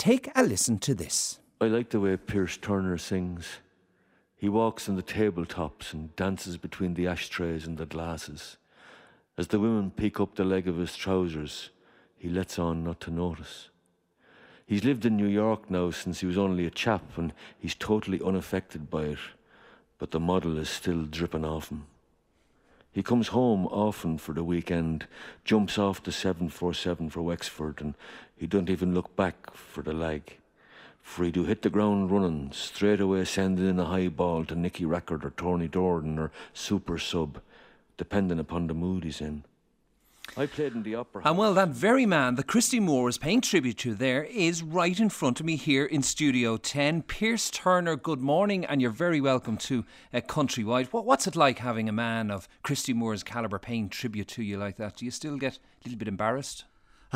Take a listen to this. I like the way Pierce Turner sings. He walks on the tabletops and dances between the ashtrays and the glasses. As the women pick up the leg of his trousers, he lets on not to notice. He's lived in New York now since he was only a chap, and he's totally unaffected by it, but the model is still dripping off him. He comes home often for the weekend, jumps off the 747 for Wexford, and he don't even look back for the lag. For he do hit the ground running, straight away sending in a high ball to Nicky Rackard or Tony Dordan or Super Sub, depending upon the mood he's in. I played in the opera house. And well, that very man that Christy Moore is paying tribute to there is right in front of me here in Studio 10. Pierce Turner, good morning, and you're very welcome to Countrywide. What's it like having a man of Christy Moore's calibre paying tribute to you like that? Do you still get a little bit embarrassed?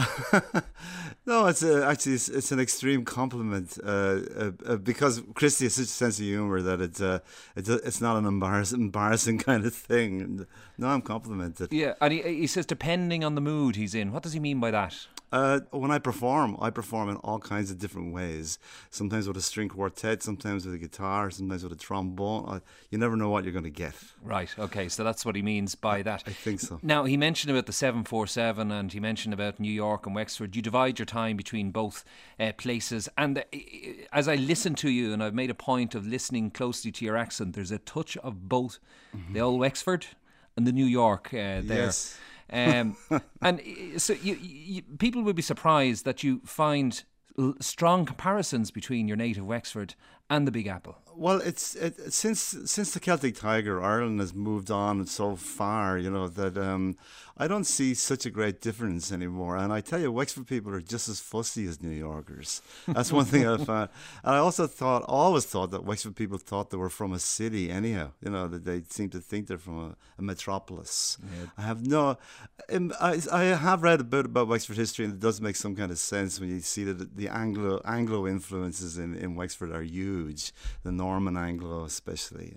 No, it's an extreme compliment because Christy has such a sense of humour that it's not an embarrassing kind of thing. No, I'm complimented. Yeah, and he says depending on the mood he's in. What does he mean by that? When I perform in all kinds of different ways. Sometimes with a string quartet, sometimes with a guitar, sometimes with a trombone. You never know what you're going to get. Right, okay, so that's what he means by that. I think so. Now, he mentioned about the 747 and he mentioned about New York and Wexford. You divide your time between both places. And as I listen to you, and I've made a point of listening closely to your accent, there's a touch of both the old Wexford and the New York there. Yes. And so people would be surprised that you find strong comparisons between your native Wexford and the Big Apple. Well, since the Celtic Tiger, Ireland has moved on so far, that I don't see such a great difference anymore. And I tell you, Wexford people are just as fussy as New Yorkers. That's one thing I found. And I also always thought that Wexford people thought they were from a city anyhow. That they seem to think they're from a metropolis. Yeah. I have read a bit about Wexford history, and it does make some kind of sense when you see that the Anglo influences in Wexford are huge. The Norman Anglo especially.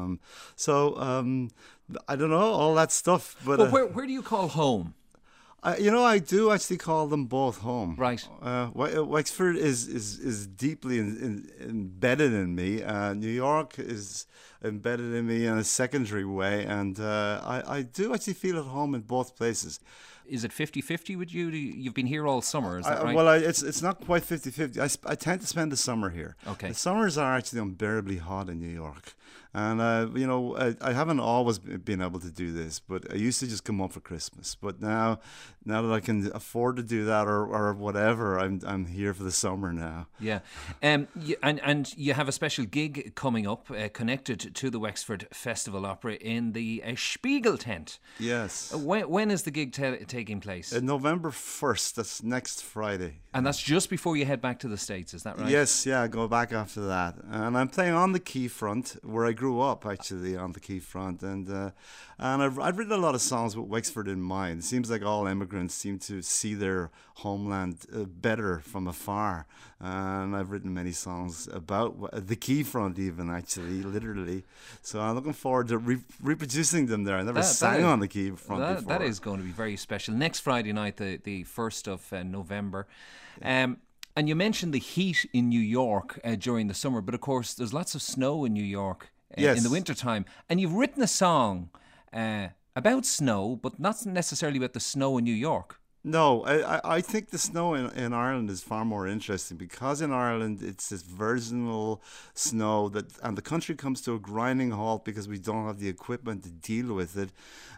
I don't know, all that stuff. But where do you call home? I do actually call them both home. Right. Wexford is deeply embedded in me. New York is embedded in me in a secondary way, and I do actually feel at home in both places. Is it 50-50 with you? You've been here all summer, is that right? Well, it's not quite 50-50. I tend to spend the summer here. Okay. The summers are actually unbearably hot in New York. And, I haven't always been able to do this, but I used to just come up for Christmas. But now that I can afford to do that or whatever, I'm here for the summer now. Yeah. And you have a special gig coming up connected to the Wexford Festival Opera in the Spiegel tent. Yes. When is the gig taking place? November 1st. That's next Friday. And that's just before you head back to the States, is that right? Yes, I go back after that. And I'm playing on the Quay front, where I grew up, actually, on the Quay front. And I've written a lot of songs with Wexford in mind. It seems like all immigrants seem to see their homeland better from afar. And I've written many songs about the Quay front even, actually, literally. So I'm looking forward to reproducing them there. I never sang on the Quay front before. That is going to be very special. Next Friday night, the 1st of November. And you mentioned the heat in New York during the summer, but of course there's lots of snow in New York in the wintertime. And you've written a song about snow, but not necessarily about the snow in New York. No, I think the snow in Ireland is far more interesting because in Ireland it's this virginal snow and the country comes to a grinding halt because we don't have the equipment to deal with it.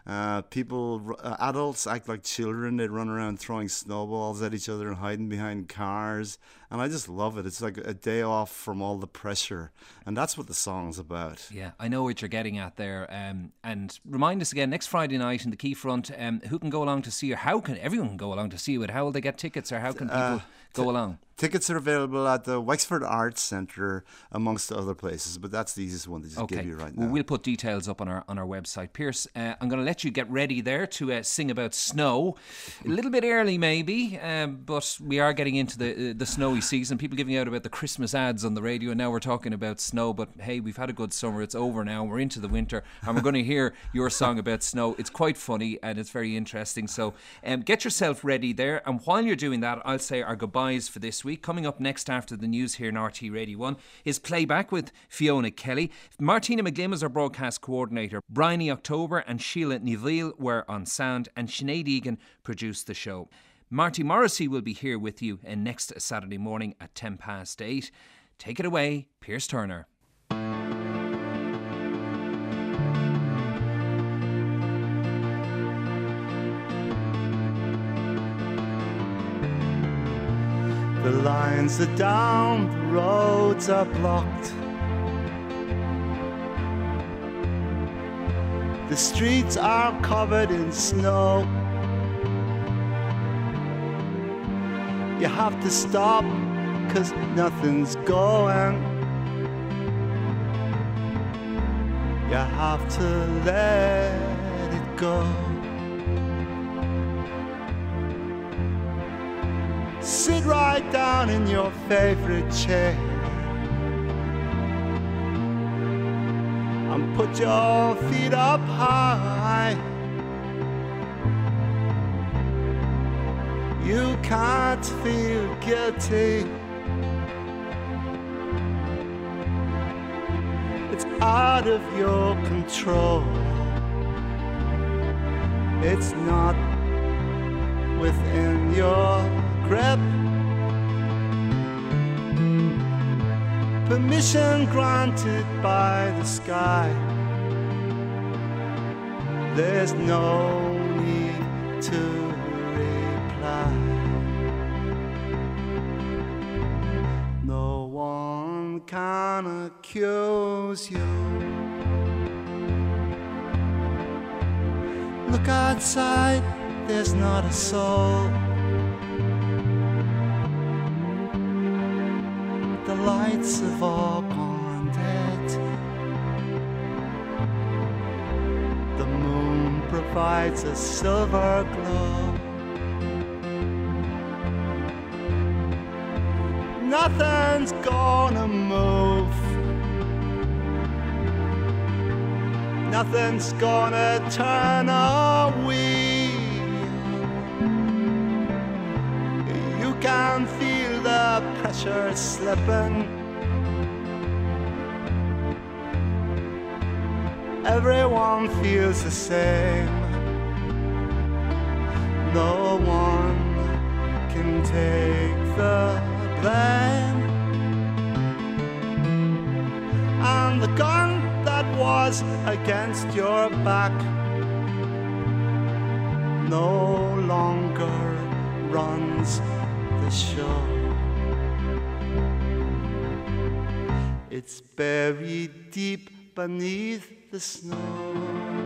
Adults act like children. They run around throwing snowballs at each other and hiding behind cars. And I just love it. It's like a day off from all the pressure. And that's what the song's about. Yeah, I know what you're getting at there. And remind us again, next Friday night in the Quay front, who can go along to see you? How can everyone go along to see you? How will they get tickets, or how can people go along? Tickets are available at the Wexford Arts Centre, amongst other places, but that's the easiest one to just give you right now. Well, we'll put details up on our website. Pierce, I'm going to let you get ready there to sing about snow. A little bit early maybe, but we are getting into the snowy season. People giving out about the Christmas ads on the radio, and now we're talking about snow, but hey, we've had a good summer. It's over now. We're into the winter, and we're going to hear your song about snow. It's quite funny, and it's very interesting. So get yourself ready there, and while you're doing that, I'll say our goodbyes for this this week. Coming up next after the news here in RT Radio 1 is Playback with Fiona Kelly. Martina McGlynn was our broadcast coordinator. Bryony October and Sheila Neville were on sound, and Sinead Egan produced the show. Marty Morrissey will be here with you next Saturday morning at 8:10. Take it away, Pierce Turner. The lines are down, the roads are blocked. The streets are covered in snow. You have to stop, 'cause nothing's going. You have to let it go. Sit right down in your favorite chair and put your feet up high. You can't feel guilty. It's out of your control. It's not within your grip. Permission granted by the sky. There's no need to reply. No one can accuse you. Look outside, there's not a soul. The lights have all gone dead. The moon provides a silver glow. Nothing's gonna move. Nothing's gonna turn a wheel. You can feel the pressure slipping. Everyone feels the same. No one can take the blame. And the gun that was against your back no longer runs the show. It's buried deep beneath the snow.